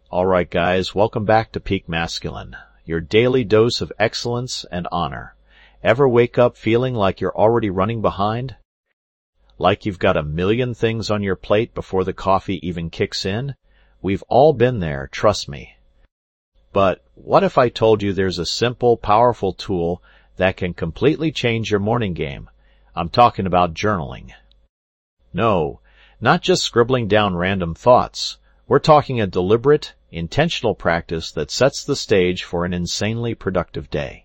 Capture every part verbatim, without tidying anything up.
All right, guys, welcome back to Peak Masculine, your daily dose of excellence and honor. Ever wake up feeling like you're already running behind? Like you've got a million things on your plate before the coffee even kicks in? We've all been there, trust me. But what if I told you there's a simple, powerful tool that can completely change your morning game? I'm talking about journaling. No, not just scribbling down random thoughts. We're talking a deliberate, intentional practice that sets the stage for an insanely productive day.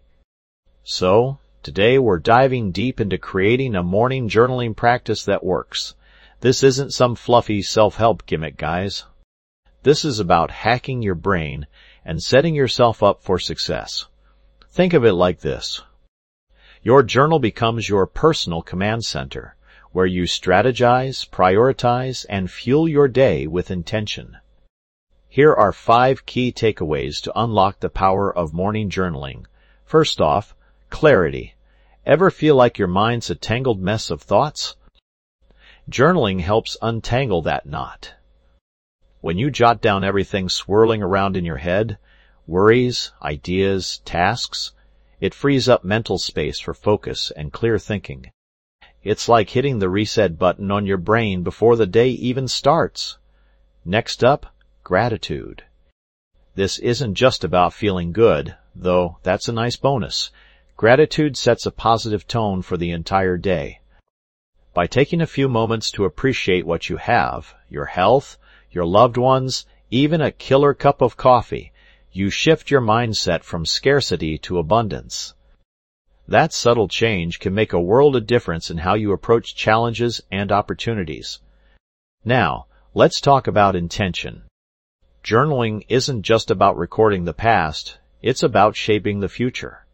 So, today we're diving deep into creating a morning journaling practice that works. This isn't some fluffy self-help gimmick, guys. This is about hacking your brain and setting yourself up for success. Think of it like this. Your journal becomes your personal command center, where you strategize, prioritize, and fuel your day with intention. Here are five key takeaways to unlock the power of morning journaling. First off, clarity. Ever feel like your mind's a tangled mess of thoughts? Journaling helps untangle that knot. When you jot down everything swirling around in your head, worries, ideas, tasks, it frees up mental space for focus and clear thinking. It's like hitting the reset button on your brain before the day even starts. Next up, gratitude. This isn't just about feeling good, though that's a nice bonus. Gratitude sets a positive tone for the entire day. By taking a few moments to appreciate what you have, your health, your loved ones, even a killer cup of coffee, you shift your mindset from scarcity to abundance. That subtle change can make a world of difference in how you approach challenges and opportunities. Now, let's talk about intention. Journaling isn't just about recording the past, it's about shaping the future.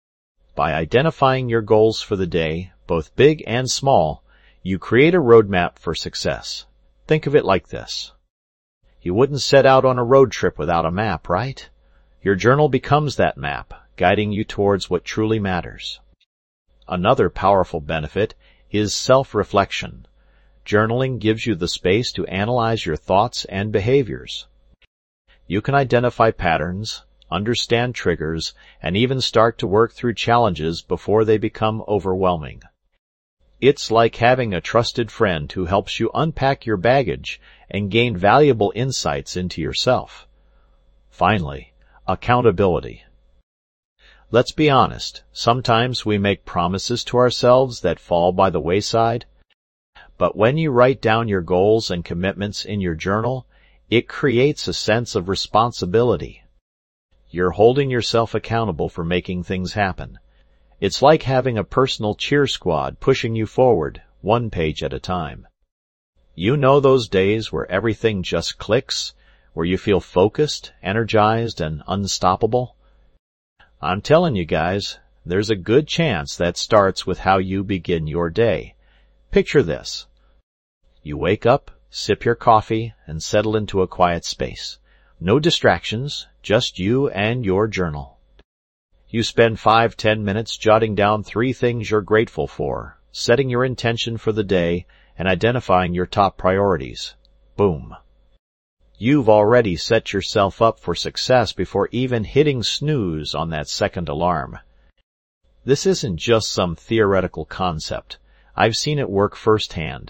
By identifying your goals for the day, both big and small, you create a roadmap for success. Think of it like this. You wouldn't set out on a road trip without a map, right? Your journal becomes that map, guiding you towards what truly matters. Another powerful benefit is self-reflection. Journaling gives you the space to analyze your thoughts and behaviors. You can identify patterns, understand triggers, and even start to work through challenges before they become overwhelming. It's like having a trusted friend who helps you unpack your baggage and gain valuable insights into yourself. Finally, accountability. Let's be honest, sometimes we make promises to ourselves that fall by the wayside. But when you write down your goals and commitments in your journal, it creates a sense of responsibility. You're holding yourself accountable for making things happen. It's like having a personal cheer squad pushing you forward, one page at a time. You know those days where everything just clicks, where you feel focused, energized, and unstoppable? I'm telling you guys, there's a good chance that starts with how you begin your day. Picture this. You wake up, sip your coffee, and settle into a quiet space. No distractions, just you and your journal. You spend five, ten minutes jotting down three things you're grateful for, setting your intention for the day, and identifying your top priorities. Boom. You've already set yourself up for success before even hitting snooze on that second alarm. This isn't just some theoretical concept. I've seen it work firsthand.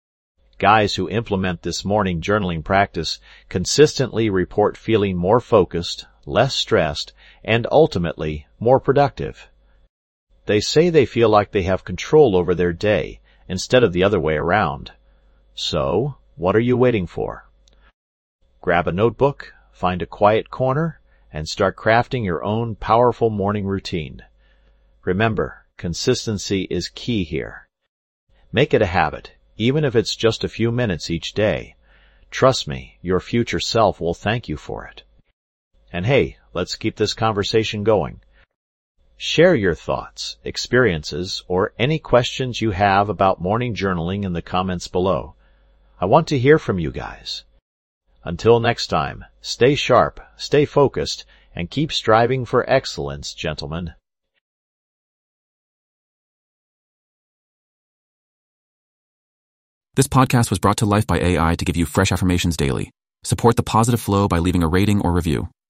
Guys who implement this morning journaling practice consistently report feeling more focused, less stressed, and ultimately more productive. They say they feel like they have control over their day instead of the other way around. So, what are you waiting for? Grab a notebook, find a quiet corner, and start crafting your own powerful morning routine. Remember, consistency is key here. Make it a habit, even if it's just a few minutes each day. Trust me, your future self will thank you for it. And hey, let's keep this conversation going. Share your thoughts, experiences, or any questions you have about morning journaling in the comments below. I want to hear from you guys. Until next time, stay sharp, stay focused, and keep striving for excellence, gentlemen. This podcast was brought to life by A I to give you fresh affirmations daily. Support the positive flow by leaving a rating or review.